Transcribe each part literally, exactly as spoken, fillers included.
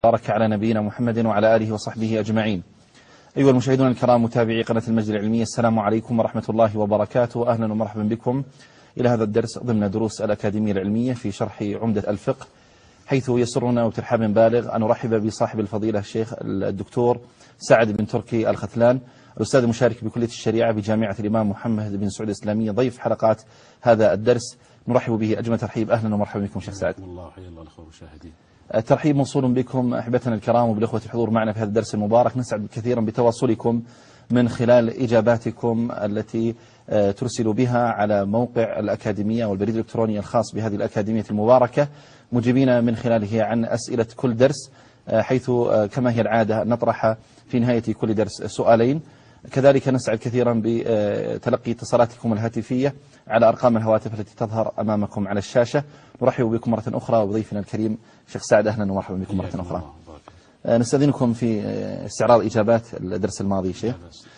بارك على نبينا محمد وعلى آله وصحبه أجمعين. أيها المشاهدون الكرام متابعي قناة المجد العلمية، السلام عليكم ورحمة الله وبركاته. أهلا ومرحبا بكم إلى هذا الدرس ضمن دروس الأكاديمية العلمية في شرح عمدة الفقه، حيث يسرنا وبترحاب بالغ أن نرحب بصاحب الفضيلة الشيخ الدكتور سعد بن تركي الختلان، الأستاذ المشارك بكلية الشريعة بجامعة الإمام محمد بن سعود الإسلامية، ضيف حلقات هذا الدرس. نرحب به أجمل ترحيب. أهلا ومرحبا بكم شيخ سعد. الله حيا الله الأخوة المشاهدين. الترحيب موصول بكم أحبتنا الكرام وبالأخوة الحضور معنا في هذا الدرس المبارك. نسعد كثيرا بتواصلكم من خلال إجاباتكم التي ترسل بها على موقع الأكاديمية والبريد الإلكتروني الخاص بهذه الأكاديمية المباركة، مجيبين من خلاله عن أسئلة كل درس، حيث كما هي العادة نطرح في نهاية كل درس سؤالين. كذلك نسعد كثيرا بتلقي اتصالاتكم الهاتفية على أرقام الهواتف التي تظهر أمامكم على الشاشة. نرحب بكم مرة أخرى وبضيفنا الكريم شيخ سعد. أهلا ومرحبا بكم مرة أخرى. نستأذنكم في استعراض إجابات الدرس الماضي شيخ.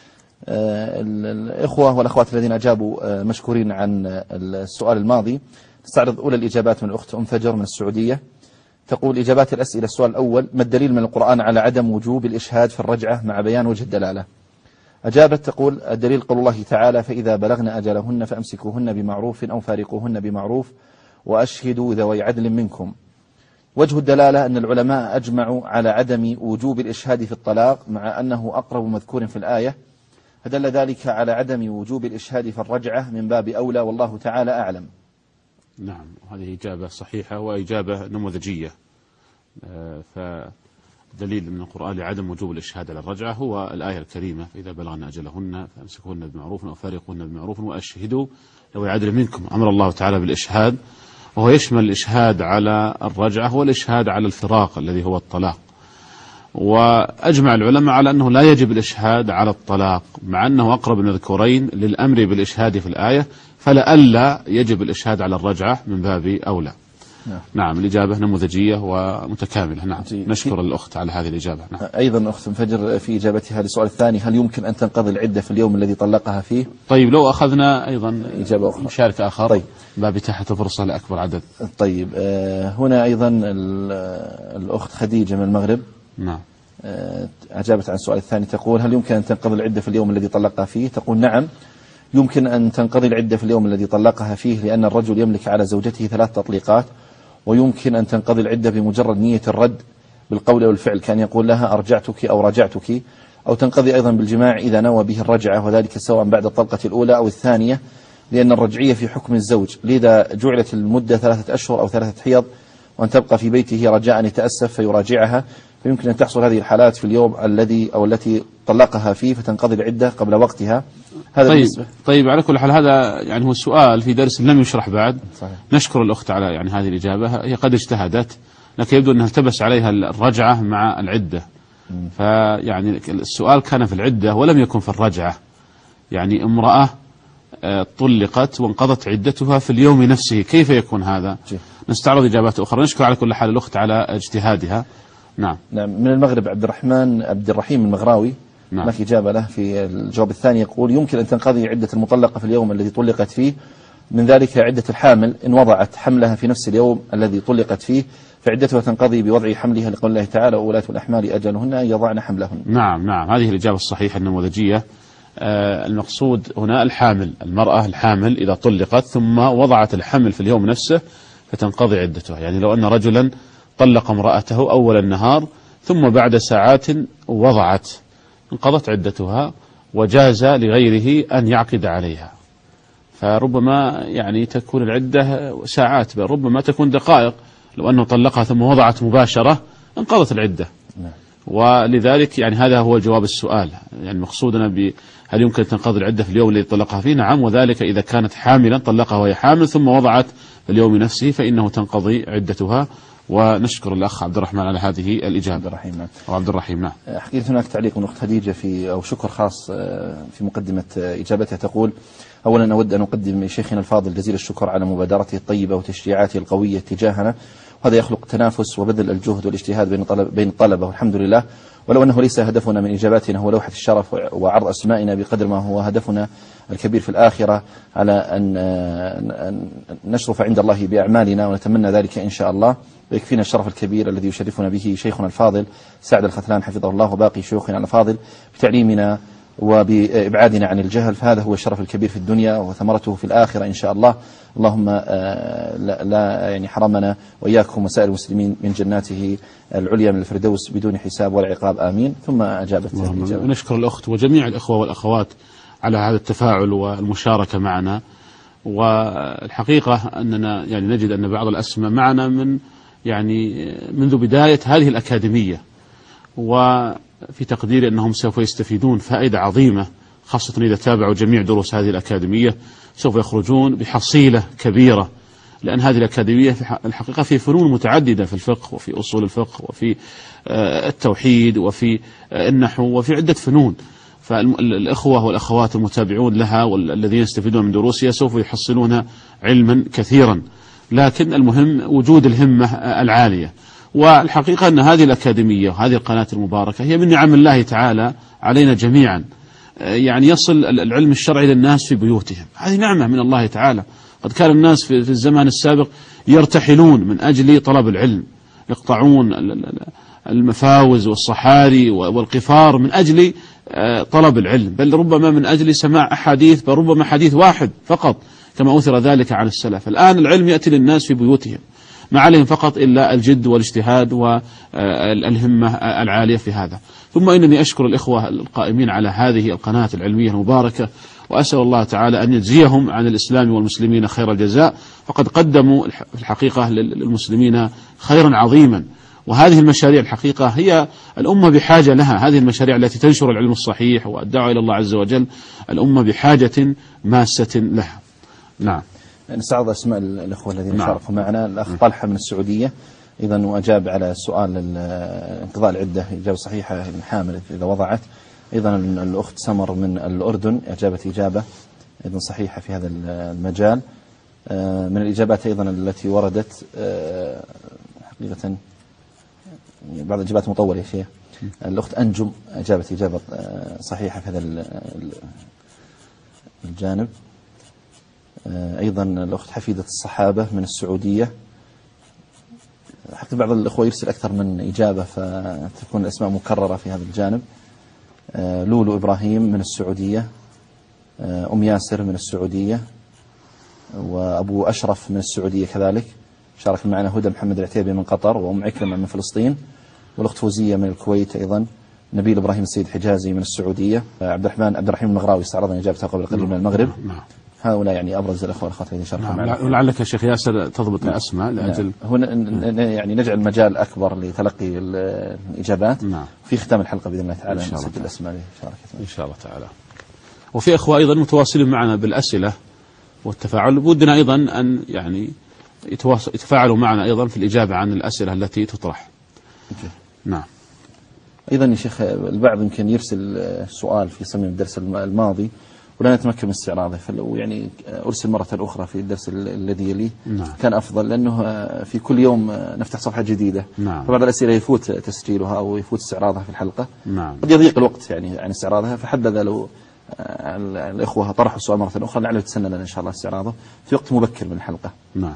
الإخوة والأخوات الذين أجابوا مشكورين عن السؤال الماضي. نستعرض أولى الإجابات من الأخت أم فجر من السعودية. تقول إجابات الأسئلة: السؤال الأول: ما الدليل من القرآن على عدم وجوب الإشهاد في الرجعة مع بيان وجه الدلالة؟ أجابت تقول: الدليل قول الله تعالى: فإذا بلغن أجلهن فأمسكوهن بمعروف أو فارقوهن بمعروف وأشهدوا ذوي عدل منكم. وجه الدلالة أن العلماء أجمعوا على عدم وجوب الإشهاد في الطلاق مع أنه أقرب مذكور في الآية، فدل ذلك على عدم وجوب الإشهاد في الرجعة من باب أولى، والله تعالى أعلم. نعم، هذه إجابة صحيحة وإجابة نموذجية. فدليل من القرآن لعدم وجوب الإشهاد على الرجعة هو الآية الكريمة: فإذا بلغن أجلهن فأمسكوهن بمعروف أو فارقوهن بمعروف وأشهدوا ذوي عدل منكم. أمر الله تعالى بالإشهاد، وهو يشمل الإشهاد على الرجعة والإشهاد على الفراق الذي هو الطلاق. وأجمع العلماء على أنه لا يجب الإشهاد على الطلاق مع أنه أقرب المذكورين للأمر بالإشهاد في الآية، فلألا يجب الإشهاد على الرجعة من باب أولى. نعم, نعم الإجابة نموذجية ومتكاملة. نعم جيد. نشكر الأخت على هذه الإجابة. نعم. أيضا أخت فجر في إجابتها للسؤال الثاني: هل يمكن أن تنقضي العدة في اليوم الذي طلقها فيه؟ طيب، لو أخذنا أيضا إجابة أخرى، مشارك آخر، طيب، باب إتاحة فرصة لأكبر عدد. طيب، هنا أيضا الأخت خديجة من المغرب. نعم. أجابت عن السؤال الثاني، تقول: هل يمكن أن تنقضي العدة في اليوم الذي طلقها فيه؟ تقول: نعم، يمكن أن تنقضي العدة في اليوم الذي طلقها فيه، لأن الرجل يملك على زوجته ثلاث تطليقات، ويمكن أن تنقضي العدة بمجرد نية الرد بالقول والفعل، كان يقول لها أرجعتك أو راجعتك، أو تنقضي أيضا بالجماع إذا نوى به الرجعة، وذلك سواء بعد الطلقة الأولى أو الثانية، لأن الرجعية في حكم الزوج، لذا جعلت المدة ثلاثة أشهر أو ثلاثة حيض، وأن تبقى في بيته رجاء يتأسف فيراجعها، فيمكن أن تحصل هذه الحالات في اليوم الذي أو التي طلقها فيه، فتنقضي العدة قبل وقتها. هذا طيب بالنسبة. طيب على كل حال هذا يعني هو السؤال في درس لم يشرح بعد. صحيح. نشكر الأخت على يعني هذه الإجابة، هي قد اجتهدت لكن يبدو أنها التبس عليها الرجعة مع العدة. م. فيعني السؤال كان في العدة ولم يكن في الرجعة. يعني امرأة طلقت وانقضت عدتها في اليوم نفسه، كيف يكون هذا؟ جي. نستعرض إجابات أخرى. نشكر على كل حال الأخت على اجتهادها. نعم. نعم. من المغرب عبد الرحمن عبد الرحيم المغراوي. نعم. ما في إجابة له في الجواب الثاني. يقول: يمكن أن تنقضي عدة المطلقة في اليوم الذي طلقت فيه، من ذلك عدة الحامل إن وضعت حملها في نفس اليوم الذي طلقت فيه، فعدتها تنقضي بوضع حملها لقول الله تعالى: وأولاة الأحمال أجلهن أن يضعن حملهن. نعم نعم هذه الإجابة الصحيحة النموذجية. آه المقصود هنا الحامل، المرأة الحامل إذا طلقت ثم وضعت الحمل في اليوم نفسه فتنقضي عدتها. يعني لو أن رجلا طلق امرأته أول النهار ثم بعد ساعات وضعت، انقضت عدتها وجاز لغيره أن يعقد عليها. فربما يعني تكون العدة ساعات، بل ربما تكون دقائق. لو أنه طلقها ثم وضعت مباشرة انقضت العدة. ولذلك يعني هذا هو جواب السؤال. يعني مقصودنا ب هل يمكن تنقضي العدة في اليوم الذي طلقها فيه؟ نعم، وذلك إذا كانت حاملا طلقها وهي حامل ثم وضعت في اليوم نفسه فإنه تنقضي عدتها. ونشكر الأخ عبد الرحمن على هذه الإجابة. عبد الرحيم نعم. أو عبد الرحيم نعم. حقيقة هناك تعليق من أخت خديجة في أو شكر خاص في مقدمة إجابتها. تقول: أولا أود أن أقدم لشيخنا الفاضل جزيل الشكر على مبادرته الطيبة وتشجيعاته القوية تجاهنا، وهذا يخلق تنافس وبذل الجهد والاجتهاد بين طلب بين الطلبة، والحمد لله. ولو أنه ليس هدفنا من إجاباتنا هو لوحة الشرف وعرض أسمائنا بقدر ما هو هدفنا الكبير في الآخرة على أن نشرف عند الله بأعمالنا، ونتمنى ذلك إن شاء الله. ويكفينا الشرف الكبير الذي يشرفنا به شيخنا الفاضل سعد الختلان حفظه الله وباقي شيوخنا الأفاضل بتعليمنا وبإبعادنا عن الجهل، فهذا هو الشرف الكبير في الدنيا وثمرته في الآخرة إن شاء الله. اللهم لا, لا يعني حرمنا وإياكم وسائر المسلمين من جناته العليا من الفردوس بدون حساب ولا عقاب، آمين. ثم أجابت. نشكر الأخت وجميع الأخوة والأخوات على هذا التفاعل والمشاركة معنا. والحقيقة أننا يعني نجد أن بعض الأسماء معنا من يعني منذ بداية هذه الأكاديمية، وفي تقديري أنهم سوف يستفيدون فائدة عظيمة، خاصة إذا تابعوا جميع دروس هذه الأكاديمية سوف يخرجون بحصيلة كبيرة، لأن هذه الأكاديمية في الحقيقة في فنون متعددة، في الفقه وفي أصول الفقه وفي التوحيد وفي النحو وفي عدة فنون. فالإخوة والأخوات المتابعون لها والذين يستفيدون من دروسها سوف يحصلون علما كثيرا، لكن المهم وجود الهمة العالية. والحقيقة أن هذه الأكاديمية وهذه القناة المباركة هي من نعم الله تعالى علينا جميعا، يعني يصل العلم الشرعي للناس في بيوتهم، هذه نعمة من الله تعالى. قد كان الناس في الزمان السابق يرتحلون من أجل طلب العلم، يقطعون المفاوز والصحاري والقفار من أجل طلب العلم، بل ربما من أجل سماع أحاديث، بل ربما حديث واحد فقط كما أثر ذلك عن السلف. الآن العلم يأتي للناس في بيوتهم، ما عليهم فقط إلا الجد والاجتهاد والهمة العالية في هذا. ثم إنني أشكر الإخوة القائمين على هذه القناة العلمية المباركة، وأسأل الله تعالى أن يجزيهم عن الإسلام والمسلمين خير الجزاء، فقد قدموا في الحقيقة للمسلمين خيرا عظيما. وهذه المشاريع الحقيقة هي الأمة بحاجة لها، هذه المشاريع التي تنشر العلم الصحيح والدعوة إلى الله عز وجل، الأمة بحاجة ماسة لها. نعم. نستعرض أسماء الأخوة الذين نعم. شاركوا معنا. الأخ طلحة من السعودية إذا وأجاب على سؤال انقضاء العدة إجابة صحيحة حامل إذا وضعت. أيضا الأخت سمر من الأردن أجابت إجابة أيضا صحيحة في هذا المجال. من الإجابات أيضا التي وردت حقيقة بعض الإجابات مطولة يا شيخ. الأخت أنجم أجابت إجابة صحيحة في هذا الجانب. أيضا الأخت حفيدة الصحابة من السعودية، حتى بعض الأخوة يرسل أكثر من إجابة فتكون الأسماء مكررة في هذا الجانب. لولو إبراهيم من السعودية، أم ياسر من السعودية، وأبو أشرف من السعودية كذلك. شارك معنا هدى محمد العتيبي من قطر، وأم عكرمة من فلسطين، والأخت فوزية من الكويت أيضا. نبيل إبراهيم السيد حجازي من السعودية. عبد الرحمن عبد الرحيم المغراوي استعرضنا إجابته قبل قليل من المغرب. هؤلاء يعني أبرز الأخوة والأخوات الذين شاركوا معنا. ولعلك يا شيخ ياسر تضبط الأسماء لأجل هنا يعني نجعل مجال أكبر لتلقي الإجابات. نعم. في ختام الحلقة بإذن الله تعالى نسجل الأسماء لشاركتنا إن شاء الله تعالى. وفي أخوة أيضا متواصلين معنا بالأسئلة والتفاعل، ودنا أيضا أن يعني يتفاعلوا معنا أيضا في الإجابة عن الأسئلة التي تطرح. جي. نعم. أيضا يا شيخ البعض يمكن يرسل سؤال في صميم الدرس الماضي ولا نتمكن من استعراضه، فلو يعني أرسل مرة أخرى في الدرس الذي يليه نعم. كان أفضل، لأنه في كل يوم نفتح صفحة جديدة. نعم. فبعض الأسئلة يفوت تسجيلها أو يفوت استعراضها في الحلقة. نعم. قد يضيق الوقت يعني عن استعراضها، فحبذا لو الإخوة طرحوا السؤال مرة أخرى لعله يتسنى لنا إن شاء الله استعراضه في وقت مبكر من الحلقة. نعم.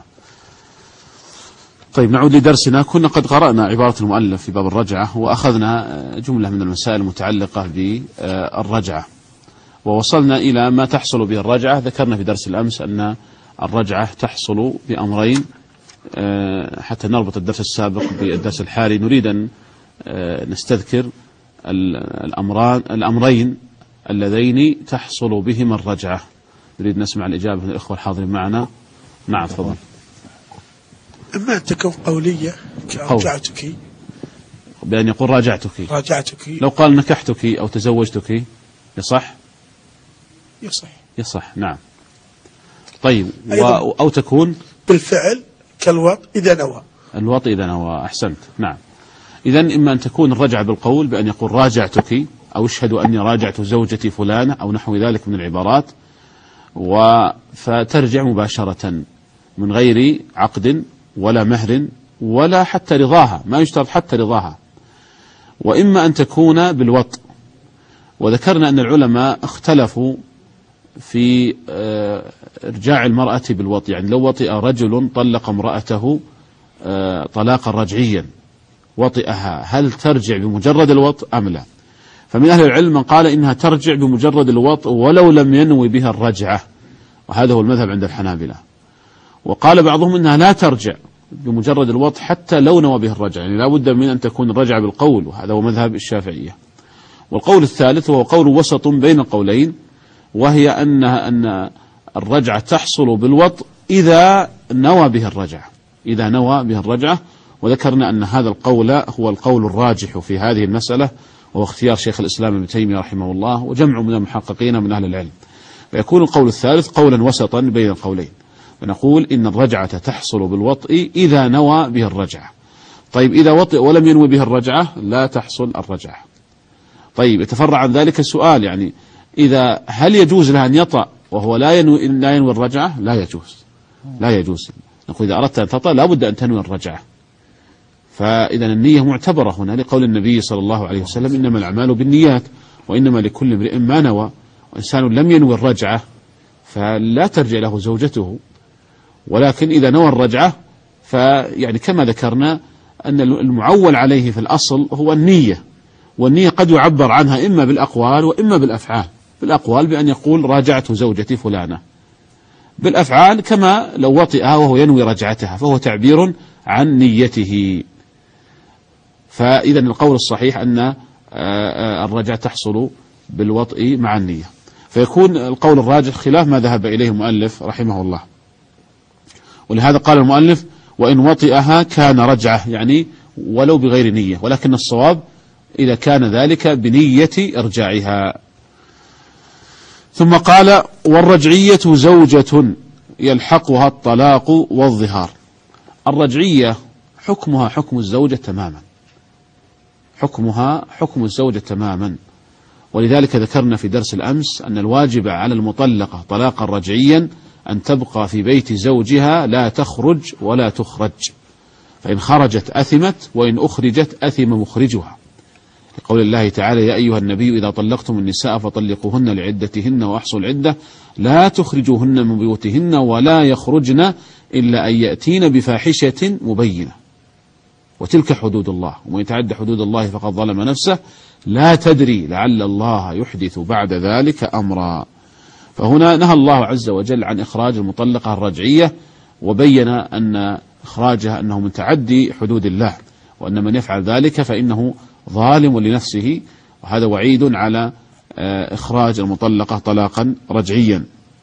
طيب نعود لدرسنا. كنا قد قرأنا عبارة المؤلف في باب الرجعة، وأخذنا جملة من المسائل المتعلقة بالرجعة، ووصلنا إلى ما تحصل به الرجعة. ذكرنا في درس الأمس أن الرجعة تحصل بأمرين، حتى نربط الدرس السابق بالدرس الحالي نريد أن نستذكر الأمران الأمرين اللذين تحصل بهما الرجعة. نريد نسمع الإجابة من الإخوة الحاضرين معنا. نعم تفضل. أما أن تكون قولية كراجعتك، بأن يقول راجعتك راجعتك لو قال نكحتك أو تزوجتك يصح؟ يصح يصح. نعم. طيب و... أو تكون بالفعل كالوط إذا نوى. الوط إذا نوى. أحسنت. نعم. إذن إما أن تكون الرجعة بالقول بأن يقول راجعتك أو اشهد أني راجعت زوجتي فلانة أو نحو ذلك من العبارات، فترجع مباشرة من غير عقد ولا مهر ولا حتى رضاها، ما يشترط حتى رضاها. وإما أن تكون بالوط، وذكرنا أن العلماء اختلفوا في إرجاع المرأة بالوطء، يعني لو وطئ رجل طلق امرأته طلاقا رجعيا وطئها، هل ترجع بمجرد الوطء أم لا؟ فمن أهل العلم من قال إنها ترجع بمجرد الوطء ولو لم ينوي بها الرجعة، وهذا هو المذهب عند الحنابلة. وقال بعضهم إنها لا ترجع بمجرد الوطء حتى لو نوى بها الرجعة، يعني لا بد من أن تكون الرجعة بالقول، وهذا هو مذهب الشافعية. والقول الثالث وهو قول وسط بين القولين، وهي أن أن الرجعة تحصل بالوطء إذا نوى به الرجعة، إذا نوى به الرجعة. وذكرنا أن هذا القول هو القول الراجح في هذه المسألة، وهو اختيار شيخ الإسلام ابن تيمية رحمه الله وجمع من المحققين من أهل العلم. فيكون القول الثالث قولا وسطا بين القولين، فنقول إن الرجعة تحصل بالوطء إذا نوى به الرجعة. طيب إذا وطئ ولم ينوي به الرجعة لا تحصل الرجعة. طيب يتفرع عن ذلك السؤال، يعني إذا هل يجوز له أن يطأ وهو لا ينوي, لا ينوي الرجعة؟ لا يجوز، لا يجوز. نقول إذا أردت أن تطأ لا بد أن تنوي الرجعة. فإذا النية معتبرة هنا لقول النبي صلى الله عليه وسلم إنما الأعمال بالنيات وإنما لكل امرئ ما نوى، وإنسان لم ينوي الرجعة فلا ترجع له زوجته. ولكن إذا نوى الرجعة فيعني كما ذكرنا أن المعول عليه في الأصل هو النية، والنية قد يعبر عنها إما بالأقوال وإما بالأفعال. بالأقوال بأن يقول راجعت زوجتي فلانة، بالأفعال كما لو وطئها وهو ينوي رجعتها فهو تعبير عن نيته. فإذا القول الصحيح أن الرجعة تحصل بالوطء مع النية، فيكون القول الراجح خلاف ما ذهب إليه المؤلف رحمه الله. ولهذا قال المؤلف وإن وطئها كان رجعة، يعني ولو بغير نية، ولكن الصواب إذا كان ذلك بنية إرجاعها. ثم قال والرجعية زوجة يلحقها الطلاق والظهار. الرجعية حكمها حكم الزوجة تماما، حكمها حكم الزوجة تماما. ولذلك ذكرنا في درس الأمس أن الواجب على المطلقة طلاقا رجعيا أن تبقى في بيت زوجها لا تخرج ولا تخرج، فإن خرجت أثمت وإن أخرجت أثم مخرجها، لقول الله تعالى يا أيها النبي إذا طلقتم النساء فطلقوهن لعدتهن وأحصوا العدة لا تخرجوهن من بيوتهن ولا يخرجن إلا أن يأتين بفاحشة مبينة وتلك حدود الله ومن يتعد حدود الله فقد ظلم نفسه لا تدري لعل الله يحدث بعد ذلك أمرا. فهنا نهى الله عز وجل عن إخراج المطلقة الرجعية، وبين أن إخراجها أنه من تعدي حدود الله، وأن من يفعل ذلك فإنه ظالم لنفسه، وهذا وعيد على إخراج المطلقة طلاقا رجعيا.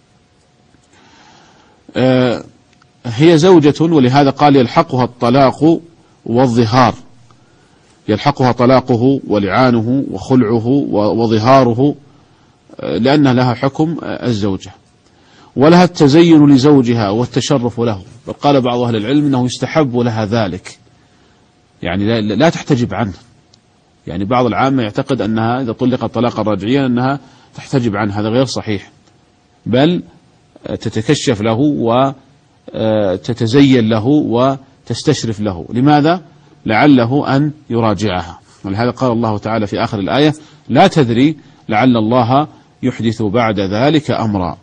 هي زوجة، ولهذا قال يلحقها الطلاق والظهار، يلحقها طلاقه ولعانه وخلعه وظهاره، لأنها لها حكم الزوجة، ولها التزين لزوجها والتشرف له. بل قال بعض أهل العلم أنه يستحب لها ذلك، يعني لا تحتجب عنه. يعني بعض العامة يعتقد أنها إذا طلقت طلاقا رجعيا أنها تحتجب عنه، هذا غير صحيح، بل تتكشف له وتتزين له وتستشرف له. لماذا؟ لعله أن يراجعها. ولهذا قال الله تعالى في آخر الآية لا تدري لعل الله يحدث بعد ذلك أمرا.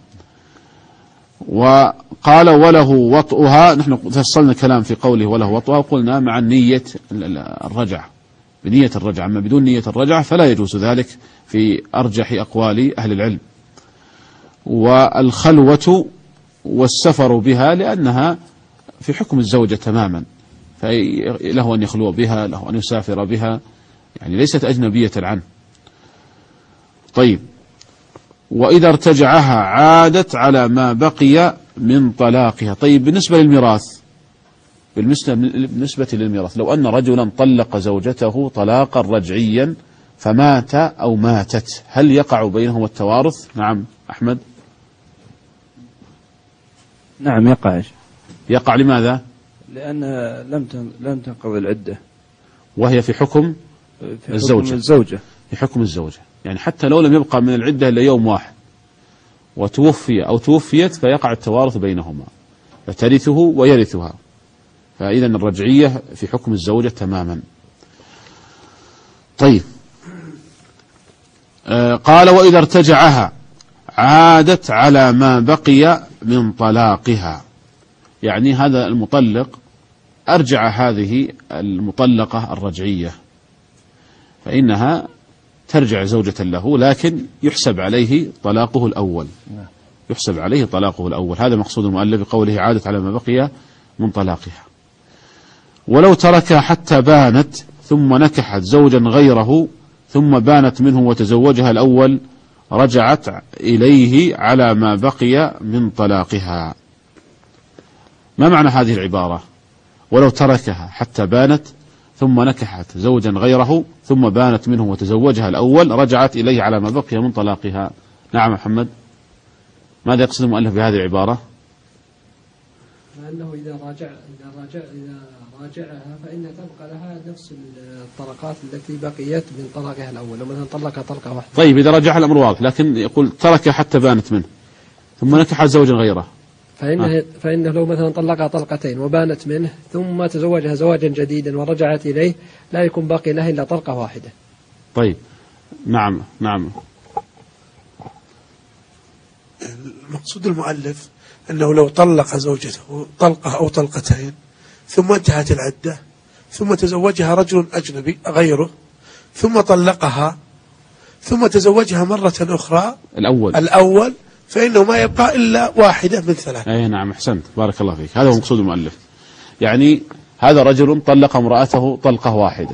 وقال وله وطئها، نحن فصلنا كلام في قوله وله وطئها وقلنا مع نية الرجعة، بنية الرجعة، أما بدون نية الرجعة فلا يجوز ذلك في أرجح أقوال أهل العلم. والخلوة والسفر بها لأنها في حكم الزوجة تماما، فله أن يخلو بها، له أن يسافر بها، يعني ليست أجنبية عنه. طيب، وإذا ارتجعها عادت على ما بقي من طلاقها. طيب بالنسبة للميراث، بالنسبة للميراث لو أن رجلا طلق زوجته طلاقا رجعيا فمات أو ماتت، هل يقع بينهما التوارث؟ نعم أحمد. نعم يقع. يقع لماذا؟ لأنها لم لم تنقضي العدة، وهي في حكم في الزوجة. حكم الزوجة في حكم الزوجة، يعني حتى لو لم يبقى من العدة إلا يوم واحد وتوفي أو توفيت فيقع التوارث بينهما، فترثه ويرثها. فإذا الرجعية في حكم الزوجة تماما. طيب، آه قال وإذا ارتجعها عادت على ما بقي من طلاقها. يعني هذا المطلق أرجع هذه المطلقة الرجعية، فإنها ترجع زوجة له، لكن يحسب عليه طلاقه الأول، يحسب عليه طلاقه الأول. هذا مقصود المؤلف بقوله عادت على ما بقي من طلاقها. ولو تركها حتى بانت ثم نكحت زوجا غيره ثم بانت منه وتزوجها الأول رجعت إليه على ما بقي من طلاقها. ما معنى هذه العبارة؟ ولو تركها حتى بانت ثم نكحت زوجا غيره ثم بانت منه وتزوجها الأول رجعت إليه على ما بقي من طلاقها. نعم محمد، ماذا يقصد المؤلف بهذه العبارة؟ لأنه إذا راجع إذا راجع إذا راجعها فإن تبقى لها نفس الطلقات التي بقيت من طلاقها الأول، لو مثلا طلقها طلقة واحدة. طيب إذا رجعها الأمر واضح، لكن يقول ترك حتى بانت منه ثم نكحت زوجا غيره، فإنه, فإنه لو مثلا طلقها طلقتين وبانت منه ثم تزوجها زواجا جديدا ورجعت إليه لا يكون باقي لها إلا طلقة واحدة. طيب نعم نعم. المقصود المؤلف أنه لو طلق زوجته طلقة أو طلقتين ثم انتهت العدة ثم تزوجها رجل أجنبي غيره ثم طلقها ثم تزوجها مرة أخرى الأول الأول فإنه ما يبقى إلا واحدة من ثلاث. أي نعم أحسنت، بارك الله فيك. هذا هو مقصود المؤلف. يعني هذا رجل طلق امرأته طلقة واحدة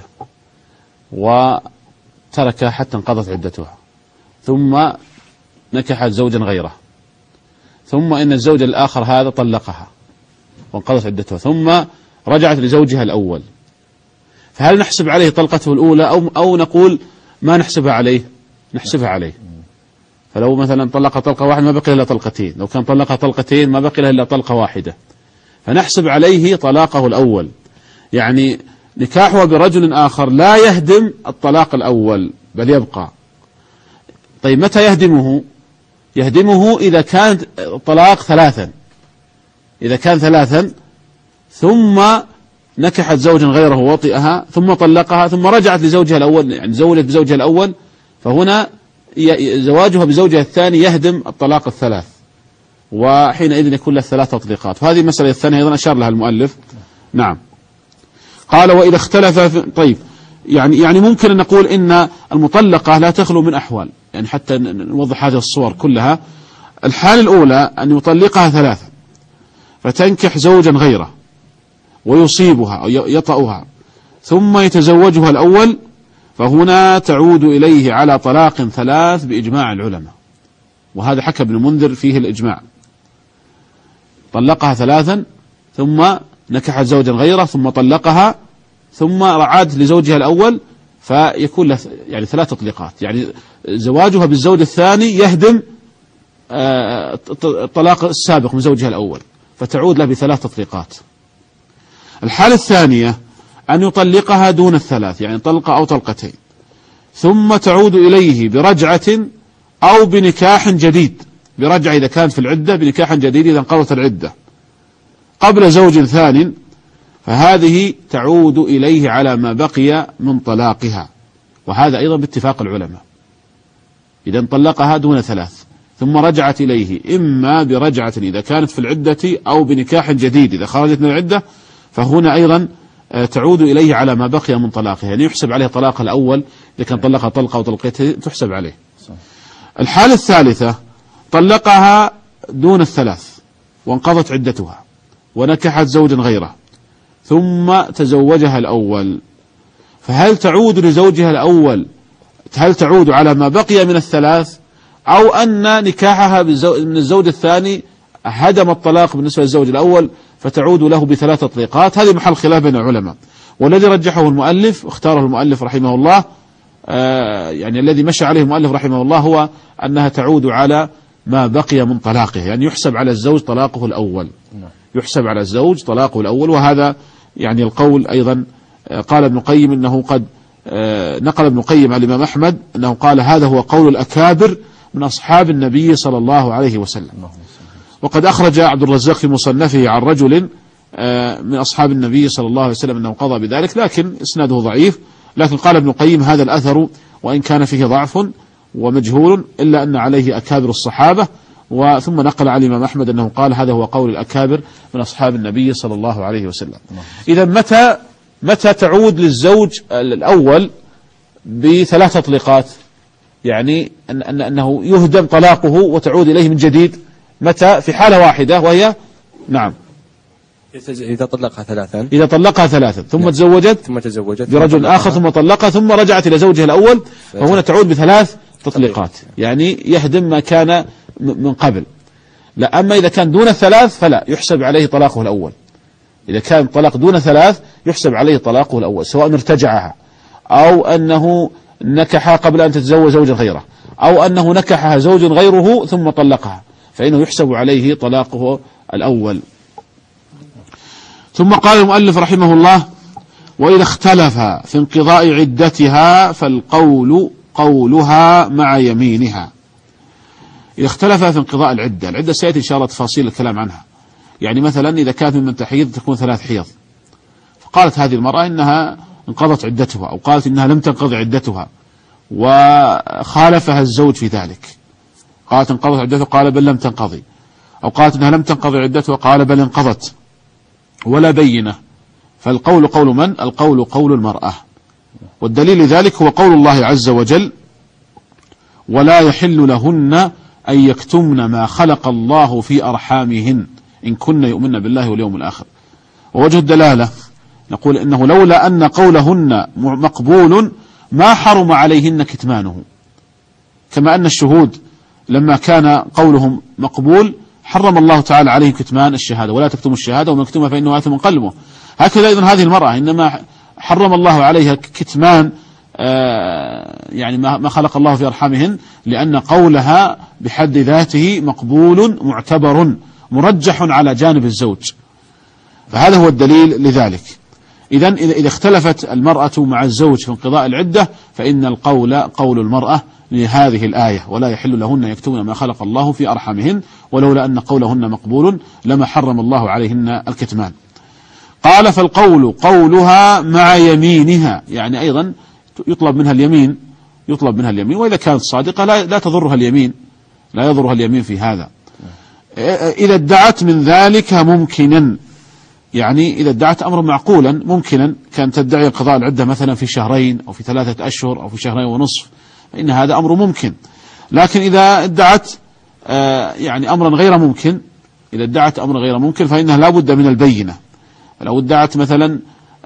وتركها حتى انقضت عدتها ثم نكحت زوجا غيره ثم إن الزوج الآخر هذا طلقها وانقضت عدتها ثم رجعت لزوجها الأول، فهل نحسب عليه طلقته الأولى أو أو نقول ما نحسبها عليه؟ نحسبها عليه. فلو مثلا طلق طلقة واحدة ما بقي إلا طلقتين، لو كان طلقها طلقتين ما بقي إلا طلقة واحدة، فنحسب عليه طلاقه الأول. يعني نكاحها برجل آخر لا يهدم الطلاق الأول بل يبقى. طيب متى يهدمه؟ يهدمه إذا كان طلاق ثلاثا، إذا كان ثلاثا ثم نكحت زوجا غيره ووطئها ثم طلقها ثم رجعت لزوجها الأول، يعني زوجت بزوجها الأول، فهنا زواجها بزوجها الثاني يهدم الطلاق الثلاث، وحينئذ يكون له ثلاث تطليقات. وهذه المسألة الثانية أيضا أشار لها المؤلف. نعم. قال وإذا اختلف في... طيب يعني يعني ممكن أن نقول إن المطلقة لا تخلو من أحوال، يعني حتى نوضح هذه الصور كلها. الحالة الأولى أن يطلقها ثلاثا فتنكح زوجا غيره ويصيبها أو يطأها ثم يتزوجها الأول، فهنا تعود إليه على طلاق ثلاث بإجماع العلماء، وهذا حكى ابن المنذر فيه الإجماع. طلقها ثلاثا ثم نكحت زوجا غيره ثم طلقها ثم عادت لزوجها الأول، فيكون له يعني ثلاث تطليقات، يعني زواجها بالزوج الثاني يهدم الطلاق السابق من زوجها الأول، فتعود له بثلاث تطليقات. الحالة الثانية أن يطلقها دون الثلاث، يعني طلقة أو طلقتين، ثم تعود إليه برجعة أو بنكاح جديد، برجعة إذا كانت في العدة، بنكاح جديد إذا انقضت العدة قبل زوج ثان، فهذه تعود إليه على ما بقي من طلاقها، وهذا أيضا باتفاق العلماء. إذا طلقها دون ثلاث ثم رجعت إليه إما برجعة إذا كانت في العدة أو بنكاح جديد إذا خرجت من العدة، فهنا أيضا تعود إليه على ما بقي من طلاقها، يعني يحسب عليه طلاق الأول إذا كان طلقها طلقة وطلقتين تحسب عليه. الحالة الثالثة طلقها دون الثلاث وانقضت عدتها ونكحت زوجا غيره ثم تزوجها الأول، فهل تعود لزوجها الأول، هل تعود على ما بقي من الثلاث، أو أن نكاحها من الزوج الثاني هدم الطلاق بالنسبة للزوج الأول فتعود له بثلاث تطليقات؟ هذه محل خلاف بين العلماء، والذي رجحه المؤلف اختاره المؤلف رحمه الله آه يعني الذي مشى عليه المؤلف رحمه الله هو أنها تعود على ما بقي من طلاقه، يعني يحسب على الزوج طلاقه الأول، يحسب على الزوج طلاقه الأول. وهذا يعني القول أيضا قال ابن القيم إنه قد نقل ابن القيم عن الإمام أحمد أنه قال هذا هو قول الأكابر من أصحاب النبي صلى الله عليه وسلم. وقد أخرج عبد الرزاق في مصنفه عن رجل من أصحاب النبي صلى الله عليه وسلم أنه قضى بذلك، لكن إسناده ضعيف. لكن قال ابن القيم هذا الأثر وإن كان فيه ضعف ومجهول، إلا أن عليه أكابر الصحابة. وثم نقل عن الإمام أحمد أنه قال هذا هو قول الأكابر من أصحاب النبي صلى الله عليه وسلم. إذا متى متى تعود للزوج الأول بثلاث تطليقات؟ يعني أن أن أنه يهدم طلاقه وتعود إليه من جديد، متى؟ في حالة واحدة وهي نعم إذا طلقها ثلاثا إذا طلقها ثلاثا ثم نعم. تزوجت ثم تزوجت برجل آخر ثم طلقها ثم رجعت إلى زوجها الأول، فهنا تعود بثلاث تطليقات، يعني يهدم ما كان من قبل. لا، أما إذا كان دون الثلاث فلا يحسب عليه طلاقه الأول. إذا كان طلاق دون ثلاث يحسب عليه طلاقه الأول، سواء ارتجعها أو أنه نكحها قبل أن تتزوج زوجا غيره أو أنه نكحها زوج غيره ثم طلقها، فإنه يحسب عليه طلاقه الأول. ثم قال المؤلف رحمه الله: وإذا اختلف في انقضاء عدتها فالقول قولها مع يمينها. إذا اختلف في انقضاء العدة، العدة سيأتي إن شاء الله تفاصيل الكلام عنها. يعني مثلا إذا كانت ممن تحيض تكون ثلاث حيض، فقالت هذه المرأة إنها انقضت عدتها، أو قالت إنها لم تنقضي عدتها، وخالفها الزوج في ذلك، قالت انقضت عدتها قال بل لم تنقضي، أو قالت إنها لم تنقضي عدتها قال بل انقضت، ولا بينة، فالقول قول من؟ القول قول المرأة. والدليل لذلك هو قول الله عز وجل: ولا يحل لهن أن يكتمن ما خلق الله في أرحامهن إن كن يؤمن بالله واليوم الآخر. ووجه الدلالة نقول إنه لولا أن قولهن مقبول ما حرم عليهن كتمانه، كما أن الشهود لما كان قولهم مقبول حرم الله تعالى عليهم كتمان الشهادة، ولا تكتموا الشهادة ومن يكتمها فإنه آثم قلبه. هكذا أيضا هذه المرأة إنما حرم الله عليها كتمان آه يعني ما خلق الله في أرحامهن، لأن قولها بحد ذاته مقبول معتبر مرجح على جانب الزوج، فهذا هو الدليل لذلك. إذن إذا اختلفت المرأة مع الزوج في انقضاء العدة فإن القول قول المرأة لهذه الآية: ولا يحل لهن يكتمن ما خلق الله في أرحامهن، ولولا أن قولهن مقبول لما حرم الله عليهن الكتمان. قال: فالقول قولها مع يمينها، يعني أيضا يطلب منها اليمين يطلب منها اليمين وإذا كانت صادقة لا, لا تضرها اليمين لا يضرها اليمين في هذا. إذا ادعت من ذلك ممكنا، يعني إذا ادعت أمر معقولا ممكنا، كانت تدعي قضاء العدة مثلا في شهرين أو في ثلاثة أشهر أو في شهرين ونصف، فإن هذا أمر ممكن. لكن إذا ادعت آه يعني أمرا غير ممكن إذا ادعت أمرا غير ممكن فإنها لا بد من البينة. لو ادعت مثلا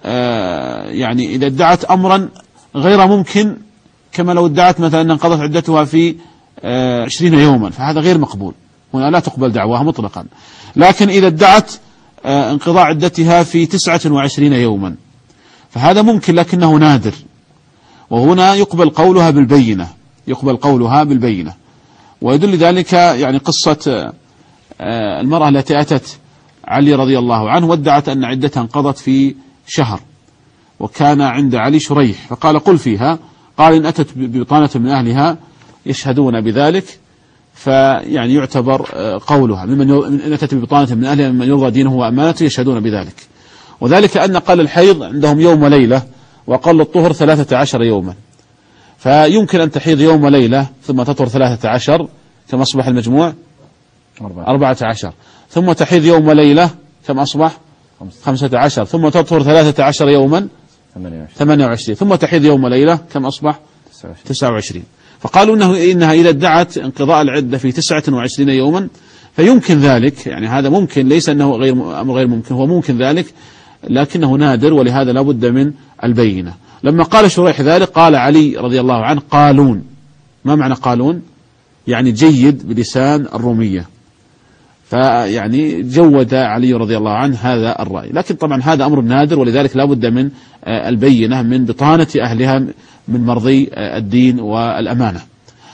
آه يعني إذا ادعت أمرا غير ممكن، كما لو ادعت مثلا أن انقضت عدتها في آه عشرين يوما، فهذا غير مقبول، هنا لا تقبل دعواها مطلقا. لكن إذا ادعت آه انقضاء عدتها في تسعة وعشرين يوما فهذا ممكن لكنه نادر، وهنا يقبل قولها بالبينة يقبل قولها بالبينة. ويدل ذلك يعني قصة آه المرأة التي أتت علي رضي الله عنه وادعت أن عدتها انقضت في شهر، وكان عند علي شريح، فقال: قل فيها. قال: إن أتت ببطانة من أهلها يشهدون بذلك، فيعني يعتبر قولها ممن إن أتت ببطانة من أهلها ممن يرضى دينه وأمانته يشهدون بذلك. وذلك أن قل الحيض عندهم يوم وليلة، وقل الطهر ثلاثة عشر يوما، فيمكن أن تحيض يوم وليلة ثم تطهر ثلاثة عشر، كما أصبح المجموع أربعة عشر، ثم تحيض يوم وليلة كم أصبح خمسة عشر، ثم تطهر ثلاثة عشر يوما ثمانية وعشرين، ثم تحيض يوم وليلة كم أصبح تسعة وعشرين. فقالوا إنه إنها إذا ادعت انقضاء العدة في تسعة وعشرين يوما فيمكن ذلك، يعني هذا ممكن، ليس أنه غير غير ممكن، هو ممكن ذلك لكنه نادر، ولهذا لا بد من البينة. لما قال شريح ذلك قال علي رضي الله عنه: قالون. ما معنى قالون؟ يعني جيد بلسان الرومية، فيعني جود علي رضي الله عنه هذا الرأي. لكن طبعا هذا أمر نادر، ولذلك لا بد من البينة من بطانة أهلها من مرضي الدين والأمانة.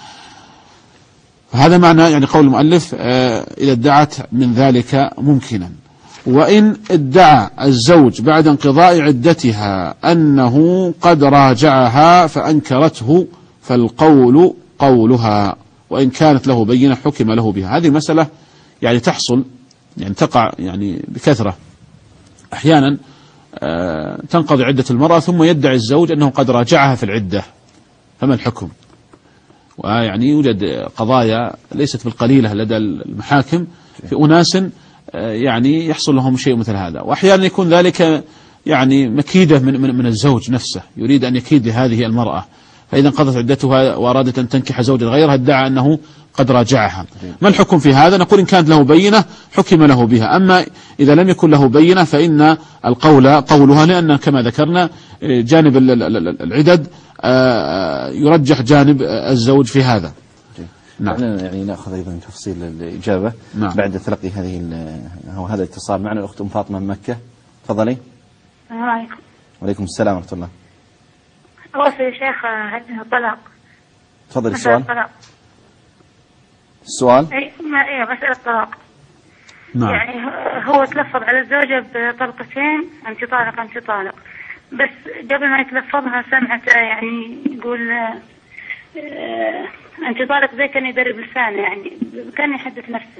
هذا معنى يعني قول المؤلف: إذا ادعت من ذلك ممكنا. وإن ادعى الزوج بعد انقضاء عدتها أنه قد راجعها فأنكرته فالقول قولها، وإن كانت له بينة حكم له بها. هذه المسألة يعني تحصل يعني تقع يعني بكثرة. أحيانا آه تنقضي عدة المرأة ثم يدعي الزوج أنه قد راجعها في العدة، فما الحكم؟ ويعني يوجد قضايا ليست بالقليلة لدى المحاكم في أناس يعني يحصل لهم شيء مثل هذا، وأحيانا يكون ذلك يعني مكيدة من, من, من الزوج نفسه، يريد أن يكيد لهذه المرأة، فإذا انقضت عدتها وأرادت أن تنكح زوجا غيرها ادعى أنه قد راجعها. ما الحكم في هذا؟ نقول إن كانت له بينة حكم له بها، أما إذا لم يكن له بينة فإن القول قولها، لأن كما ذكرنا جانب العدد يرجح جانب الزوج في هذا. نعم. يعني نأخذ أيضا تفصيل الإجابة. نعم. بعد تلقي هذه أو هذا الاتصال معنا الأخت أم فاطمة من مكة. تفضلي. السلام عليكم. وعليكم السلام ورحمة الله. أول شيء شيخ عندنا طلاق. تفضل السؤال. طلاق. السؤال. أي ما إيه مسألة طلاق. نعم. يعني هو تلفظ على الزوجة بطلقتين أنت طالق أنت طالق، بس قبل ما يتلفظها سمعت يعني يقول آه أنت طالق زي كان يدرب لسانه، يعني كان يحدث نفسه.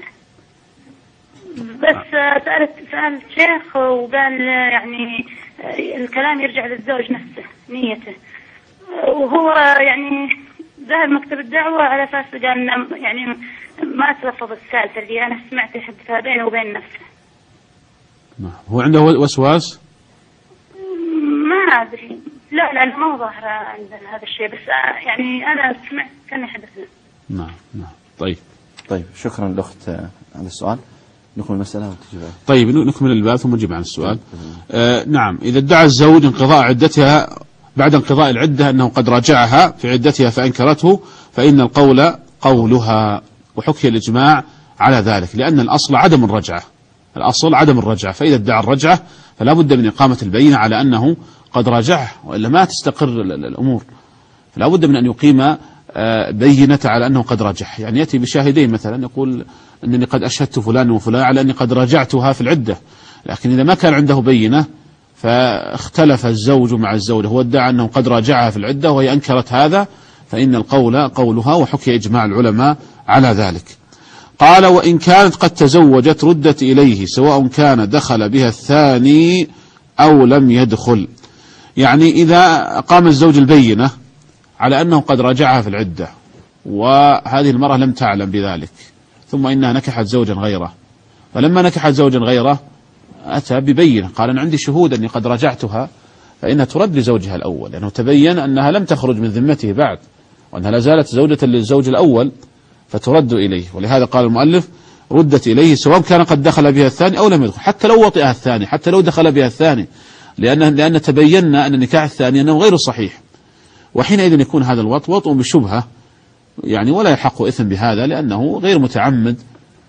بس سألت سألت شيخ وقال يعني الكلام يرجع للزوج نفسه نيته، وهو يعني ذهب مكتب الدعوة على أساس قال يعني ما تلفظ الثالثة اللي أنا سمعت يحدثها بينه وبين نفسه. هو عنده وسواس؟ ما أدري، لا لا ما هو ظاهر عندنا هذا الشيء، بس يعني أنا سمعت كان يحدثنا. نعم نعم. طيب طيب شكرا لأخت هذا السؤال. نكمل المسألة وتجيب. طيب نكمل الباب ثم نجيب عن السؤال. آه نعم، إذا ادعى الزوج انقضاء عدتها بعد انقضاء العدة أنه قد راجعها في عدتها فأنكرته، فإن القول قولها، وحكي الإجماع على ذلك، لأن الأصل عدم الرجعة، الأصل عدم الرجعة، فإذا ادعى الرجعة فلا بد من إقامة البينة على أنه قد راجعه، وإلا ما تستقر الأمور، فلا بد من أن يقيم بينة على أنه قد راجعه. يعني يأتي بشاهدين مثلا يقول أنني قد أشهدت فلان وفلان على أني قد راجعتها في العدة، لكن إذا ما كان عنده بينة فاختلف الزوج مع الزوجة، هو ادعى أنه قد راجعها في العدة وهي أنكرت هذا، فإن القول قولها، وحكي إجماع العلماء على ذلك. قال وإن كانت قد تزوجت ردت إليه سواء كان دخل بها الثاني أو لم يدخل. يعني إذا أقام الزوج البينة على أنه قد راجعها في العدة وهذه المرأة لم تعلم بذلك، ثم إنها نكحت زوجا غيره، فلما نكحت زوجا غيره أتى ببينة قال أنا عندي شهود أني قد راجعتها، فإنها ترد لزوجها الأول، لأنه تبين أنها لم تخرج من ذمته بعد، وأنها لا زالت زوجة للزوج الأول فترد إليه. ولهذا قال المؤلف ردت إليه سواء كان قد دخل بها الثاني أو لم يدخل، حتى لو وطئها الثاني، حتى لو دخل بها الثاني، لأن لأن تبينا أن النكاح الثاني أنه غير صحيح، وحينئذ يكون هذا الوطء وطء بشبهة، يعني ولا يحق إثم بهذا لأنه غير متعمد،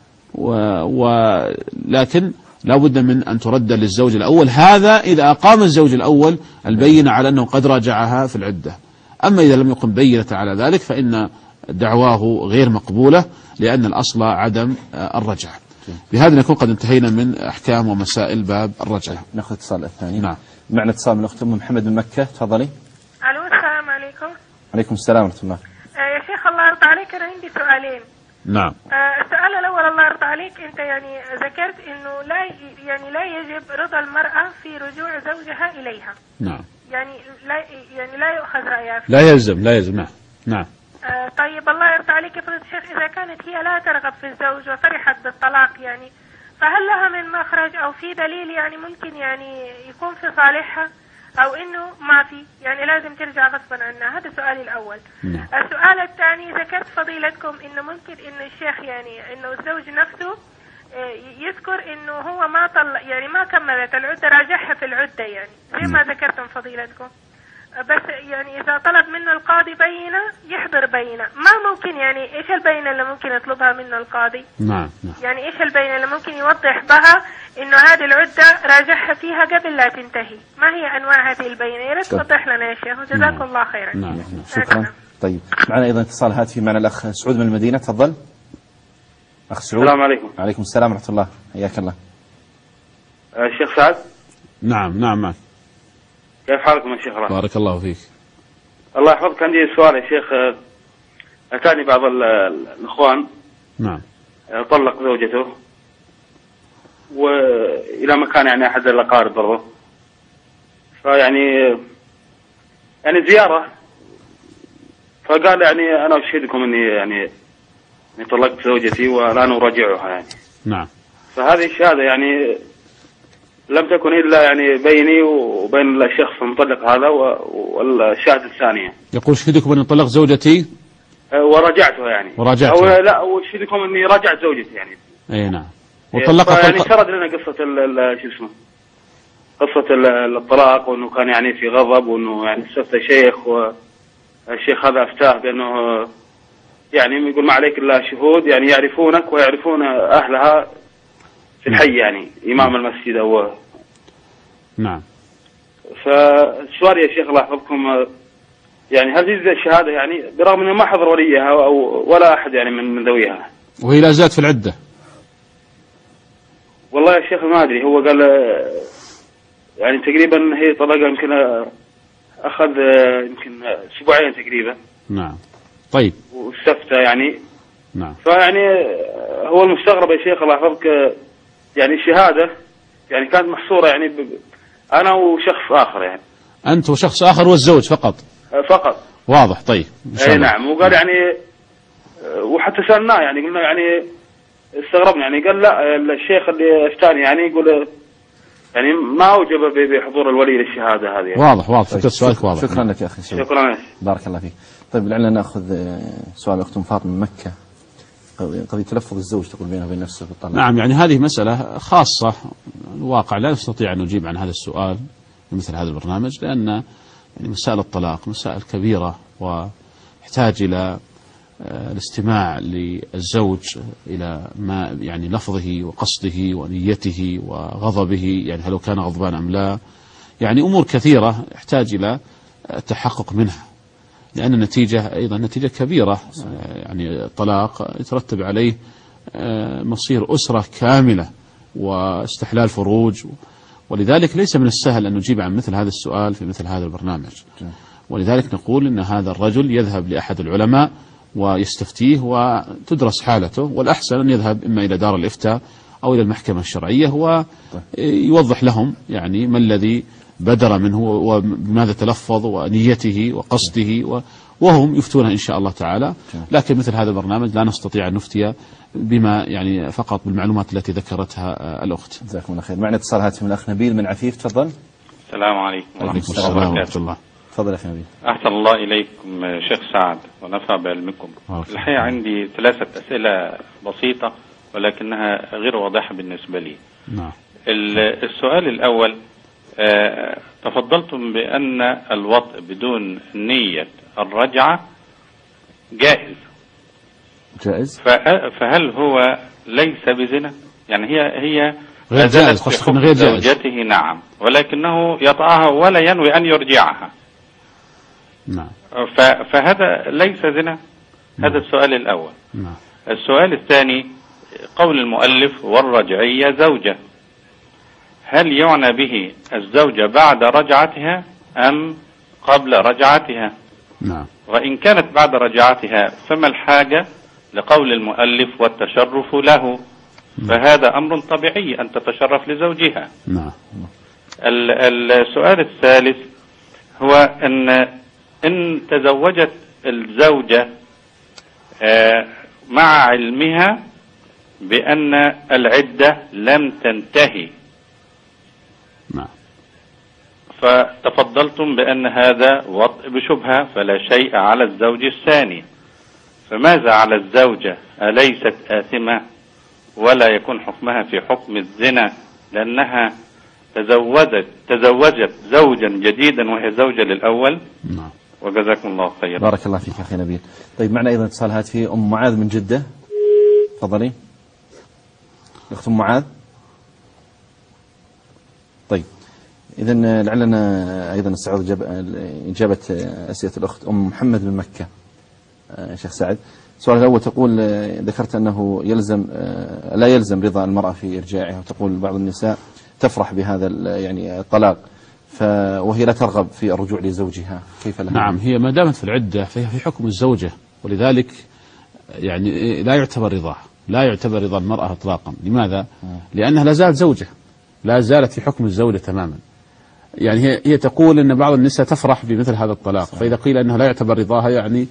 ولكن لا بد من أن ترد للزوج الأول، هذا إذا أقام الزوج الأول البينة على أنه قد راجعها في العدة. أما إذا لم يقم بينة على ذلك فإن دعواه غير مقبولة، لأن الأصل عدم الرجعة. بهذا نكون قد انتهينا من أحكام ومسائل باب الرجعة. نأخذ اتصال الثاني. نعم. معنا اتصال من أخت أم محمد من مكة. تفضلي. ألو السلام عليكم. عليكم السلام ورحمة الله. آه يا شيخ الله يرضى عليك، أنا عندي سؤالين. نعم. آه السؤال الأول الله يرضى عليك، أنت يعني ذكرت إنه لا يعني لا يجب رضا المرأة في رجوع زوجها إليها. نعم. يعني لا يعني لا يؤخذ رأيها. لا يلزم لا يلزم. نعم. نعم. آه طيب الله يرضى عليك يا فضيلة الشيخ، إذا كانت هي لا ترغب في الزوج وفرحت بالطلاق، يعني فهل لها من مخرج أو في دليل يعني ممكن يعني يكون في صالحها، أو إنه ما في يعني لازم ترجع غصبا عنها؟ هذا سؤالي الأول. نعم. السؤال الثاني، ذكرت فضيلتكم إنه ممكن إنه الشيخ يعني إنه الزوج نفسه يذكر إنه هو ما طلق يعني ما كملت العدة، راجعها في العدة يعني زي ما ذكرتم فضيلتكم، بس يعني إذا طلب منه القاضي بينة يحضر بينة، ما ممكن يعني إيش البينة اللي ممكن يطلبها منه القاضي؟ نعم. نعم. يعني إيش البينة اللي ممكن يوضح بها إنه هذه العدة راجعها فيها قبل لا تنتهي؟ ما هي أنواع هذه البينة؟ يا ريت توضح لنا يا شيخ، وجزاكم الله خيرا. نعم. شكرا. طيب معنا أيضا اتصال هاتفي، معنا الأخ سعود من المدينة. تفضل أخ سعود. السلام عليكم. عليكم السلام ورحمة الله، حياك الله. الشيخ سعد. نعم نعم معك. كيف حالكم يا شيخ؟ الله بارك الله فيك. الله يحفظك. عندي سؤال يا شيخ، أتاني بعض الإخوان نعم طلق زوجته وإلى مكان يعني أحد الأقارب برضه، فيعني يعني زيارة، فقال يعني أنا أشهدكم إني يعني إني طلقت زوجتي والآن أراجعها يعني. نعم. فهذه الشهادة يعني لم تكن إلا يعني بيني وبين الشخص المطلق هذا والشاهد الثانية. يقول أشهدكم أني طلقت زوجتي وراجعتها يعني. وراجعتها. أو لا أشهدكم إني راجعت زوجتي يعني. أي نعم. وطلقها. يعني سرد لنا قصة ال شو اسمه قصة الطلاق، وإنه كان يعني في غضب، وإنه يعني استفتى شيخ، والشيخ هذا أفتاه بأنه يعني يقول ما عليك إلا شهود يعني يعرفونك ويعرفون أهلها في الحي يعني إمام المسجد أو. نعم. فالسؤال يا شيخ الله يحفظكم، يعني هل تجزي الشهادة يعني برغم أنه ما حضر وليها أو ولا أحد يعني من ذويها، وهي لا زالت في العدة؟ والله يا شيخ ما أدري، هو قال يعني تقريبا هي طلقها يمكن أخذ يمكن أسبوعين تقريبا. نعم. طيب. واستفتى يعني. نعم. فيعني هو المستغرب يا شيخ الله يحفظك، يعني الشهادة يعني كانت محصورة يعني ب... أنا وشخص آخر يعني. أنت وشخص آخر والزوج فقط؟ فقط. واضح. طيب. أي نعم. وقال يعني وحتى سألناه يعني قلنا يعني استغربنا يعني، قال لا الشيخ اللي افتاني يعني يقول يعني ما أوجب بحضور الولي للشهادة هذه. واضح واضح. فكرة سؤالك واضح. شكرا لك يا أخي سعود. شكرا. بارك الله فيك. طيب لعلنا نأخذ سؤال أخت فاطمة من مكة، قضية تلفظ الزوج تقول بينه وبين نفسه بالطلاق. نعم، يعني هذه مسألة خاصة، الواقع لا نستطيع أن نجيب عن هذا السؤال مثل هذا البرنامج، لأن يعني مسائل الطلاق مسائل كبيرة ويحتاج إلى الاستماع للزوج إلى ما يعني لفظه وقصده ونيته وغضبه، يعني هل كان غضبان أم لا، يعني أمور كثيرة يحتاج إلى التحقق منها، لأن النتيجة أيضا نتيجة كبيرة. يعني الطلاق يترتب عليه مصير أسرة كاملة واستحلال فروج، ولذلك ليس من السهل أن نجيب عن مثل هذا السؤال في مثل هذا البرنامج. ولذلك نقول إن هذا الرجل يذهب لأحد العلماء ويستفتيه وتدرس حالته، والأحسن أن يذهب إما إلى دار الإفتاء أو إلى المحكمة الشرعية ويوضح لهم يعني ما الذي بدر منه وبماذا تلفظ ونيته وقصده، وهم يفتون إن شاء الله تعالى. لكن مثل هذا البرنامج لا نستطيع أن نفتي بما يعني فقط بالمعلومات التي ذكرتها الأخت. جزاكم الله خير. معنا اتصال هاتف من الأخ نبيل من عفيف، تفضل. السلام عليكم ورحمة الله وبركاته. تفضل أخي نبيل. أحسن الله إليكم شيخ سعد ونفع بعلمكم. الحقيقة عندي ثلاثة أسئلة بسيطة ولكنها غير واضحة بالنسبة لي. نعم. السؤال الأول، آه تفضلتم بأن الوطء بدون نية الرجعة جائز. جائز. فهل هو ليس بزنا؟ يعني هي هي غير جائز، خاصة غير جائز. زوجته نعم، ولكنه يطأها ولا ينوي أن يرجعها. نعم. فهذا ليس زنا. هذا السؤال الأول. نعم. السؤال الثاني، قول المؤلف والرجعية زوجة، هل يعنى به الزوجة بعد رجعتها أم قبل رجعتها؟ نعم. وإن كانت بعد رجعتها فما الحاجة لقول المؤلف والتشرف له؟ فهذا أمر طبيعي أن تتشرف لزوجها. نعم. السؤال الثالث هو أن إن تزوجت الزوجة مع علمها بأن العدة لم تنتهي، نعم، فتفضلتم بأن هذا وطء بشبهة فلا شيء على الزوج الثاني، فماذا على الزوجة؟ أليست آثمة ولا يكون حكمها في حكم الزنا لأنها تزوجت تزوجت زوجا جديدا وهي زوجة للأول؟ نعم. وجزاكم الله خيرا. بارك الله فيك أخي نبيل. طيب معنا أيضا اتصال هاتفي أم معاذ من جدة، تفضلي أخت أم معاذ. طيب إذا لعلنا أيضا نستعرض إجابة أسئلة الأخت أم محمد من مكة. شيخ سعد، السؤال الأول تقول ذكرت أنه يلزم لا يلزم رضا المرأة في إرجاعها، وتقول بعض النساء تفرح بهذا يعني الطلاق وهي لا ترغب في الرجوع لزوجها، كيف لها؟ نعم، هي ما دامت في العدة فهي في حكم الزوجة، ولذلك يعني لا يعتبر رضاها، لا يعتبر رضا المرأة إطلاقا. لماذا؟ لأنها لا زالت زوجة، لا زالت في حكم الزوجة تماما. يعني هي, هي تقول أن بعض النساء تفرح بمثل هذا الطلاق، فإذا قيل أنه لا يعتبر رضاها يعني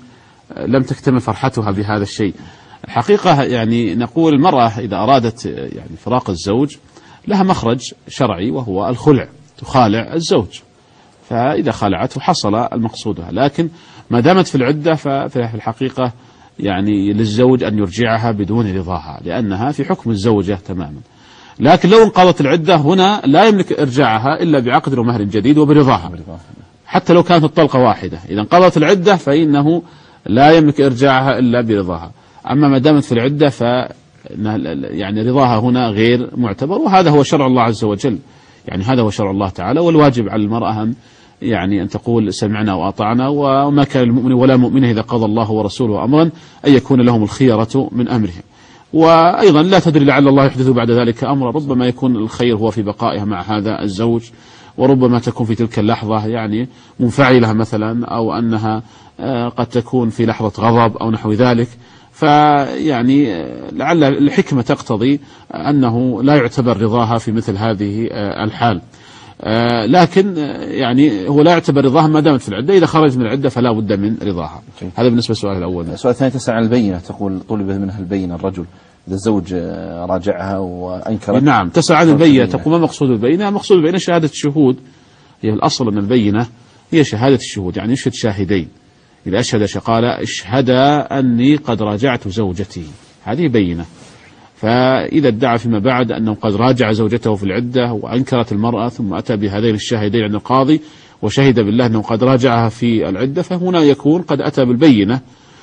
لم تكتمل فرحتها بهذا الشيء. الحقيقة يعني نقول المرأة إذا أرادت يعني فراق الزوج لها مخرج شرعي وهو الخلع، تخالع الزوج، فإذا خالعته حصل المقصودها. لكن ما دامت في العدة ففي الحقيقة يعني للزوج أن يرجعها بدون رضاها، لأنها في حكم الزوجة تماما. لكن لو انقضت العدة هنا لا يملك إرجاعها إلا بعقد ومهر جديد وبرضاها، حتى لو كانت الطلقة واحدة. إذا انقضت العدة فإنه لا يملك إرجاعها إلا برضاها. أما ما دامت في العدة ف يعني رضاها هنا غير معتبر، وهذا هو شرع الله عز وجل، يعني هذا هو شرع الله تعالى. والواجب على المرأة أن يعني أن تقول سمعنا وأطعنا، وما كان المؤمن ولا مؤمنة إذا قضى الله ورسوله أمرا أن يكون لهم الخيرة من أمرهم. وأيضا لا تدري لعل الله يحدث بعد ذلك أمرا، ربما يكون الخير هو في بقائها مع هذا الزوج، وربما تكون في تلك اللحظة يعني منفعلة مثلا، أو أنها قد تكون في لحظة غضب أو نحو ذلك. فيعني لعل الحكمة تقتضي أنه لا يعتبر رضاها في مثل هذه الحال. لكن يعني هو لا يعتبر رضاها ما دامت في العدة، إذا خرج من العدة فلا بد من رضاها. هذا بالنسبة للسؤال الأول. السؤال الثاني تسأل عن البينة، تقول طلب منها البينة الرجل إذا الزوج راجعها وأنكرت. نعم، تسأل عن البينة، تقول ما مقصود البينة؟ مقصود البينة شهادة الشهود. هي الأصل أن البينة هي شهادة الشهود، يعني يشهد شاهدين. إذا أشهد قال اشهدا أني قد راجعت زوجتي، هذه بينة. فإذا ادعى فيما بعد أنه قد راجع زوجته في العدة وأنكرت المرأة، ثم أتى بهذين الشاهدين عند القاضي وشهد بالله أنه قد راجعها في العدة، فهنا يكون قد أتى بالبينة.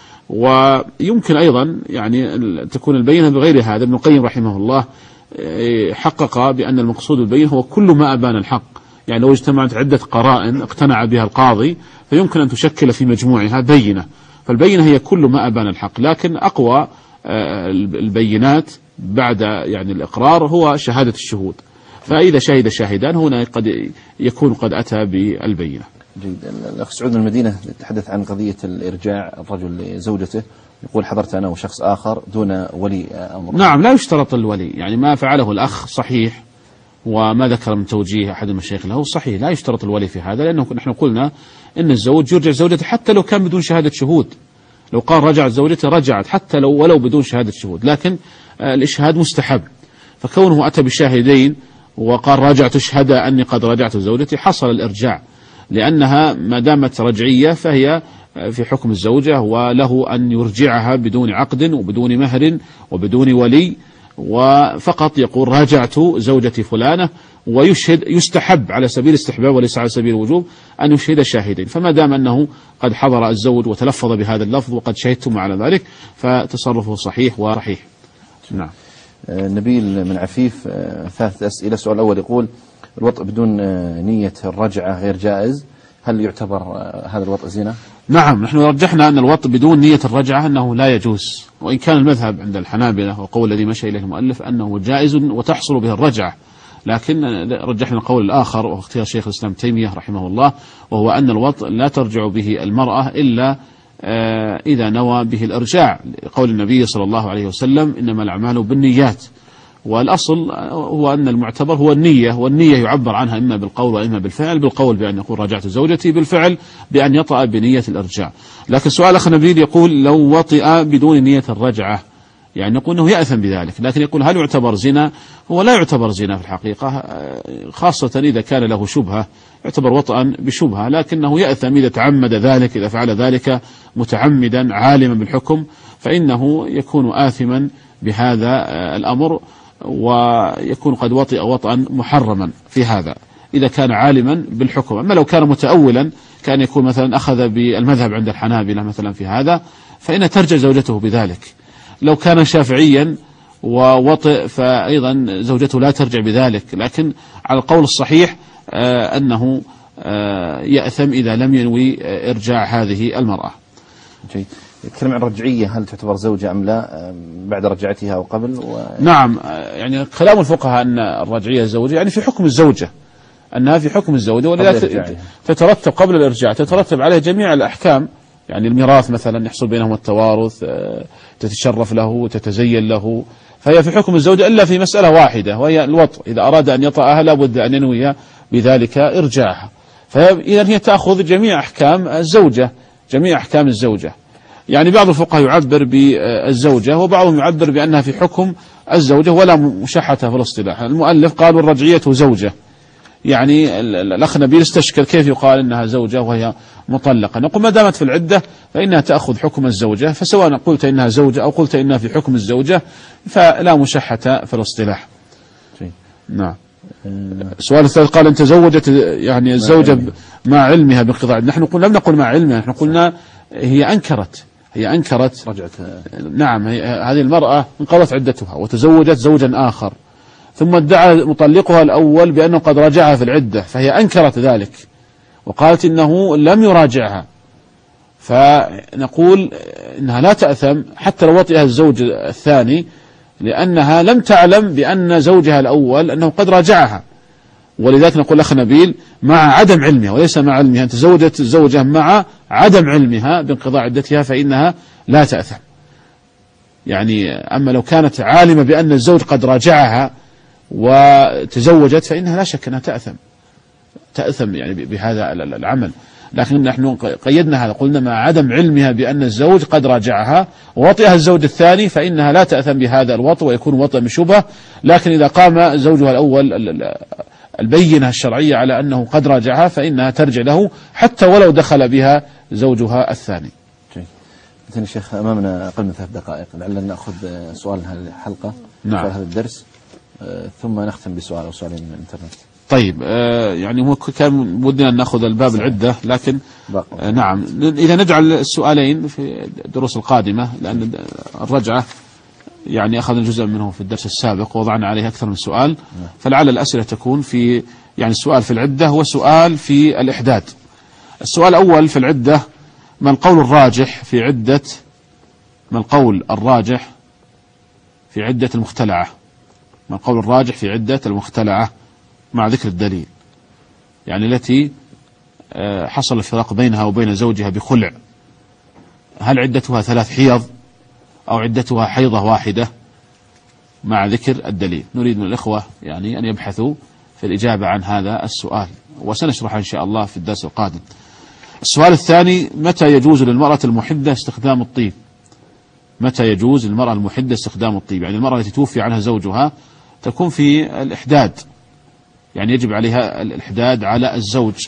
ويمكن أيضا يعني تكون البينة بغير هذا. ابن القيم رحمه الله حقق بأن المقصود بالبينة هو كل ما أبان الحق، يعني لو اجتمعت عدة قرائن اقتنع بها القاضي فيمكن أن تشكل في مجموعها بينة. فالبينة هي كل ما أبان الحق، لكن أقوى البينات بعد يعني الإقرار هو شهادة الشهود. فإذا شهد شاهدان هنا قد يكون قد أتى بالبينة. جيد. الأخ سعود من المدينة يتحدث عن قضية الإرجاع الرجل لزوجته، يقول حضرت أنا وشخص آخر دون ولي أمر. نعم، لا يشترط الولي، يعني ما فعله الأخ صحيح، وما ذكر من توجيه أحد المشايخ له صحيح، لا يشترط الولي في هذا، لأنه نحن قلنا إن الزوج يرجع زوجته حتى لو كان بدون شهادة شهود. لو قال رجعت زوجته رجعت حتى لو ولو بدون شهادة شهود، لكن الإشهاد مستحب. فكونه أتى بشاهدين وقال راجعت اشهد أني قد رجعت زوجتي حصل الإرجاع، لأنها ما دامت رجعية فهي في حكم الزوجة، وله أن يرجعها بدون عقد وبدون مهر وبدون ولي، وفقط يقول راجعت زوجتي فلانة، ويشهد يستحب على سبيل الاستحباب وليس على سبيل الوجوب أن يشهد شاهدين. فما دام أنه قد حضر الزوج وتلفظ بهذا اللفظ وقد شهدتم على ذلك فتصرفه صحيح ورحيح. نعم. نبيل من عفيف ثلاث أسئلة. السؤال الأول يقول الوطء بدون نية الرجعة غير جائز، هل يعتبر هذا الوطء زنا؟ نعم، نحن رجحنا أن الوطء بدون نية الرجعة أنه لا يجوز، وإن كان المذهب عند الحنابلة وقول الذي مشى إليه المؤلف أنه جائز وتحصل به الرجعة، لكن رجحنا القول الآخر واختيار شيخ الإسلام تيمية رحمه الله، وهو أن الوطء لا ترجع به المرأة إلا إذا نوى به الإرجاع، قول النبي صلى الله عليه وسلم إنما الأعمال بالنيات. والأصل هو أن المعتبر هو النية، والنية يعبر عنها إما بالقول وإما بالفعل. بالقول بأن يقول رجعت زوجتي، بالفعل بأن يطأ بنية الإرجاع. لكن سؤال أخ نبيل يقول لو وطئ بدون نية الرجعة، يعني نقول أنه يأثم بذلك، لكن يقول هل يعتبر زنا؟ هو لا يعتبر زنا في الحقيقة، خاصة إذا كان له شبهة، يعتبر وطئا بشبهة، لكنه يأثم إذا تعمد ذلك، إذا فعل ذلك متعمدا عالما بالحكم فإنه يكون آثما بهذا الأمر، ويكون قد وطئ وطئا محرما في هذا إذا كان عالما بالحكم. أما لو كان متأولا كان يكون مثلا أخذ بالمذهب عند الحنابلة مثلا في هذا فإن ترجع زوجته بذلك. لو كان شافعيا ووطئ فأيضا زوجته لا ترجع بذلك، لكن على القول الصحيح آه أنه آه يأثم إذا لم ينوي إرجاع هذه المرأة. جيد. يتكلم عن رجعية، هل تعتبر زوجة أم لا بعد رجعتها أو قبل؟ و... نعم، يعني كلام الفقهاء أن الرجعية الزوجة يعني في حكم الزوجة، أنها في حكم الزوجة ولا تترتب قبل الإرجاع، تترتب عليها جميع الأحكام، يعني الميراث مثلا يحصل بينهم التوارث، تتشرف له، تتزين له، فهي في حكم الزوجة إلا في مسألة واحدة وهي الوطء، إذا أراد أن يطأها لابد أن ينوي بذلك إرجاعها، فإذا هي تأخذ جميع أحكام الزوجة، جميع أحكام الزوجة. يعني بعض الفقهاء يعبر بالزوجة وبعضهم يعبر بأنها في حكم الزوجة ولا مشحة في الاصطلاح. المؤلف قال والرجعية زوجة، يعني الأخ نبيل استشكل كيف يقال إنها زوجة وهي مطلقة. نقول ما دامت في العدة فإنها تأخذ حكم الزوجة، فسواء قلت إنها زوجة أو قلت إنها في حكم الزوجة فلا مشحة في الاصطلاح. نعم. السؤال الثالث قال إن تزوجت يعني الزوجة مع علمها بانقضاء، نحن قلنا لم نقل مع علمها، نحن قلنا هي أنكرت هي أنكرت رجعت. نعم، هذه المرأة انقضت عدتها وتزوجت زوجا آخر، ثم ادعى مطلقها الأول بأنه قد راجعها في العدة، فهي أنكرت ذلك وقالت إنه لم يراجعها، فنقول إنها لا تأثم حتى لو وطئها الزوج الثاني، لأنها لم تعلم بأن زوجها الأول أنه قد راجعها. ولذلك نقول أخ نبيل مع عدم علمها وليس مع علمها، أن تزوجت الزوجة مع عدم علمها بانقضاء عدتها فإنها لا تأثم. يعني أما لو كانت عالمة بأن الزوج قد راجعها وتزوجت فإنها لا شك أنها تأثم تأثم يعني بهذا العمل، لكن نحن قيدنا هذا، قلنا مع عدم علمها بأن الزوج قد راجعها ووطئها الزوج الثاني فإنها لا تأثم بهذا الوطء ويكون وطء من شبهة. لكن إذا قام زوجها الأول البينة الشرعية على أنه قد راجعها فإنها ترجع له حتى ولو دخل بها زوجها الثاني. جيد. شيخ أمامنا أقل من ثلاث دقائق، لعلنا نأخذ سؤال هذه الحلقة. نعم. هذا الدرس ثم نختم بسؤال أو سؤالين من الإنترنت. طيب آه يعني هو كان ودنا أن نأخذ الباب العدة، لكن آه نعم إذا نجعل السؤالين في الدروس القادمة، لأن الرجعة يعني أخذنا جزء منه في الدرس السابق ووضعنا عليه أكثر من سؤال، فلعل الأسئلة تكون في يعني السؤال في العدة وسؤال في الإحداد. السؤال الأول في العدة: ما القول الراجح في عدة ما القول الراجح في عدة المختلعة؟ ما القول الراجح في عدة المختلعة مع ذكر الدليل، يعني التي حصل الفراق بينها وبين زوجها بخلع، هل عدتها ثلاث حيض أو عدتها حيضة واحدة مع ذكر الدليل؟ نريد من الإخوة يعني أن يبحثوا في الإجابة عن هذا السؤال، وسنشرح إن شاء الله في الدرس القادم. السؤال الثاني: متى يجوز للمرأة المحدة استخدام الطيب؟ متى يجوز للمرأة المحدة استخدام الطيب؟ يعني المرأة التي توفي عنها زوجها تكون في الإحداد، يعني يجب عليها الإحداد على الزوج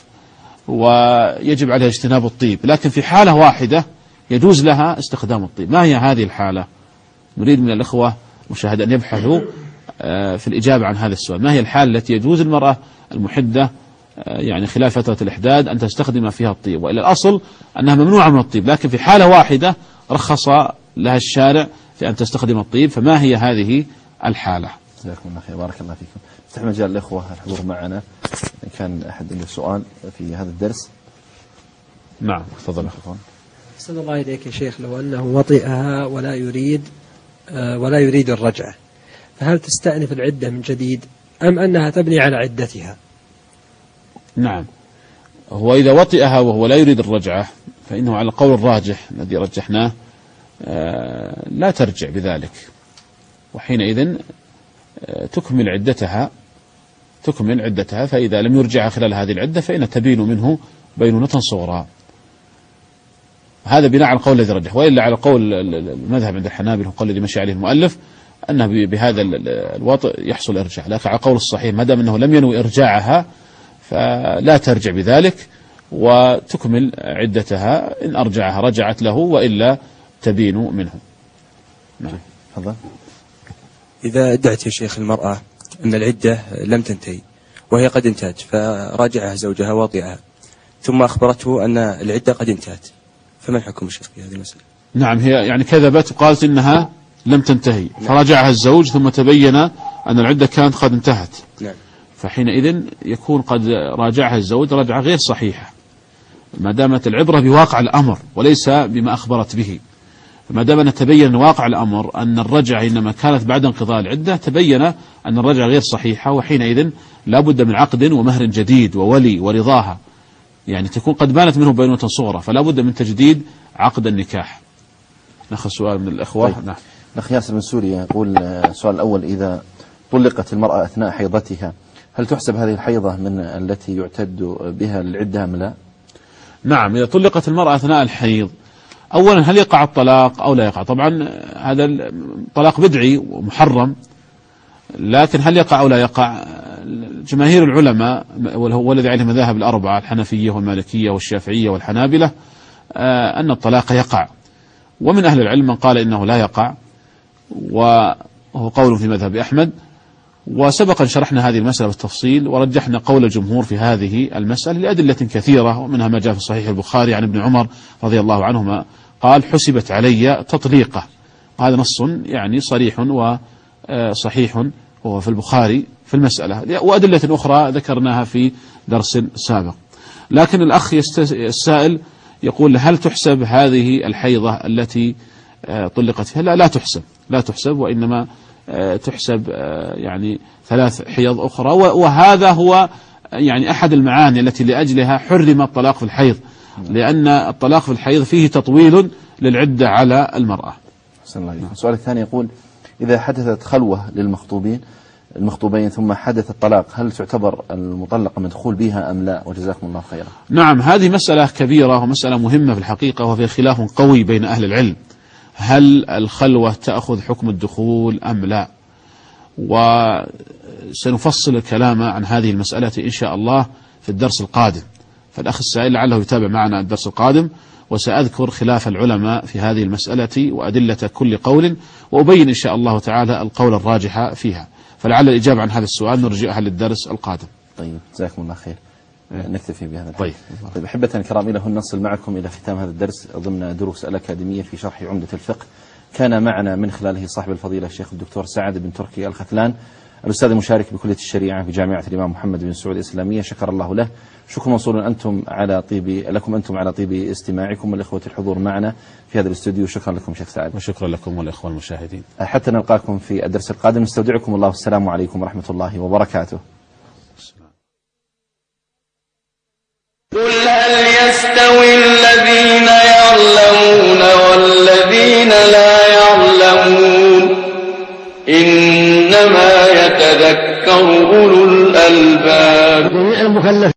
ويجب عليها اجتناب الطيب، لكن في حالة واحدة يجوز لها استخدام الطيب. ما هي هذه الحالة؟ نريد من الإخوة مشاهدة أن يبحثوا في الإجابة عن هذا السؤال. ما هي الحالة التي يجوز المرأة المحدة يعني خلال فترة الإحداد أن تستخدم فيها الطيب؟ وإلى الأصل أنها ممنوعة من الطيب، لكن في حالة واحدة رخص لها الشارع في أن تستخدم الطيب، فما هي هذه الحالة؟ جزاكم الله خير، بارك الله فيكم. نفتح مجال الإخوة الحضور معنا إن كان أحد عنده سؤال في هذا الدرس. نعم تفضل. أحسن الله إليك يا شيخ، لو أنه وطئها ولا يريد ولا يريد الرجعة، فهل تستأنف العدة من جديد أم أنها تبني على عدتها؟ نعم، هو إذا وطئها وهو لا يريد الرجعة فإنه على القول الراجح الذي رجحناه لا ترجع بذلك، وحينئذ تكمل عدتها تكمل عدتها فإذا لم يرجعها خلال هذه العدة فإن تبين منه بينونة صغرى. هذا بناء على القول الذي رجح، وإلا على قول المذهب عند الحنابلة القول الذي مشي عليه المؤلف أنه بهذا الوطئ يحصل إرجاع، لكن على القول الصحيح ما دام أنه لم ينوي إرجاعها فلا ترجع بذلك وتكمل عدتها، إن أرجعها رجعت له وإلا تبين منه. نعم. تفضل. إذا ادعت يا شيخ المرأة أن العدة لم تنتهي وهي قد انتهت، فراجعها زوجها واطئها ثم أخبرته أن العدة قد انتهت، فما الحكم الشيخ في هذه المسألة؟ نعم، هي يعني كذبت وقالت إنها لم تنتهي، نعم. فراجعها الزوج ثم تبين أن العدة كانت قد انتهت، نعم. فحينئذ يكون قد راجعها الزوج رجعة غير صحيحة، ما دامت العبرة بواقع الأمر وليس بما أخبرت به. ما دام أن تبين واقع الأمر أن الرجعة إنما كانت بعد انقضاء العدة تبين أن الرجعة غير صحيحة، وحينئذ لا بد من عقد ومهر جديد وولي ورضاها، يعني تكون قد بانت منه بينونة صغرى، فلا بد من تجديد عقد النكاح. نأخذ سؤال من الأخوة. طيب. نعم. الأخ ياسر من سوريا يقول السؤال الأول: إذا طلقت المرأة أثناء حيضتها هل تحسب هذه الحيضة من التي يعتد بها العدة أم لا؟ نعم، إذا طلقت المرأة أثناء الحيض أولا هل يقع الطلاق أو لا يقع؟ طبعا هذا الطلاق بدعي ومحرم، لكن هل يقع أو لا يقع؟ جماهير العلماء وهو الذي عليه مذاهب الأربعة الحنفية والمالكية والشافعية والحنابلة أن الطلاق يقع، ومن أهل العلم من قال إنه لا يقع، وهو قول في مذهب أحمد. وسبقا شرحنا هذه المسألة بالتفصيل ورجحنا قول الجمهور في هذه المسألة لأدلة كثيرة، ومنها ما جاء في صحيح البخاري عن ابن عمر رضي الله عنهما قال حسبت علي تطليقة، وهذا نص يعني صريح وصحيح وهو في البخاري في المسألة، وأدلة أخرى ذكرناها في درس سابق. لكن الأخ السائل يقول هل تحسب هذه الحيضة التي طلقت فيها؟ لا لا تحسب، لا تحسب، وإنما تحسب يعني ثلاث حيض أخرى، وهذا هو يعني أحد المعاني التي لأجلها حرم الطلاق في الحيض، لأن الطلاق في الحيض فيه تطويل للعدة على المرأة. السؤال الثاني يقول إذا حدثت خلوة للمخطوبين المخطوبين ثم حدث الطلاق، هل تعتبر المطلقة مدخول بها أم لا؟ وجزاكم الله خيرا. نعم، هذه مسألة كبيرة ومسألة مهمة في الحقيقة، وفي خلاف قوي بين أهل العلم، هل الخلوة تأخذ حكم الدخول أم لا؟ وسنفصل الكلام عن هذه المسألة إن شاء الله في الدرس القادم، فالأخ السائل لعله يتابع معنا الدرس القادم، وسأذكر خلاف العلماء في هذه المسألة وأدلة كل قول، وأبين إن شاء الله تعالى القول الراجح فيها، فلعل الإجابة عن هذا السؤال نرجعها للدرس القادم. طيب جزاكم الله خير. نكتفي بهذا. طيب طيب أحبتنا الكرام، إلى هنا نصل معكم إلى ختام هذا الدرس ضمن دروس الأكاديمية في شرح عمدة الفقه. كان معنا من خلاله صاحب الفضيلة الشيخ الدكتور سعد بن تركي الختلان، الأستاذ المشارك بكلية الشريعة في جامعة الإمام محمد بن سعود الإسلامية، شكر الله له. شكر موصول أنتم على طيب لكم أنتم على طيب استماعكم، والإخوة الحضور معنا في هذا الاستوديو، شكرا لكم شيخ سعد. وشكرا لكم والإخوة المشاهدين. حتى نلقاكم في الدرس القادم، نستودعكم الله، والسلام عليكم ورحمة الله وبركاته. قل هل يستوي الذين يعلمون والذين لا يعلمون إنما يتذكر أولو الألباب.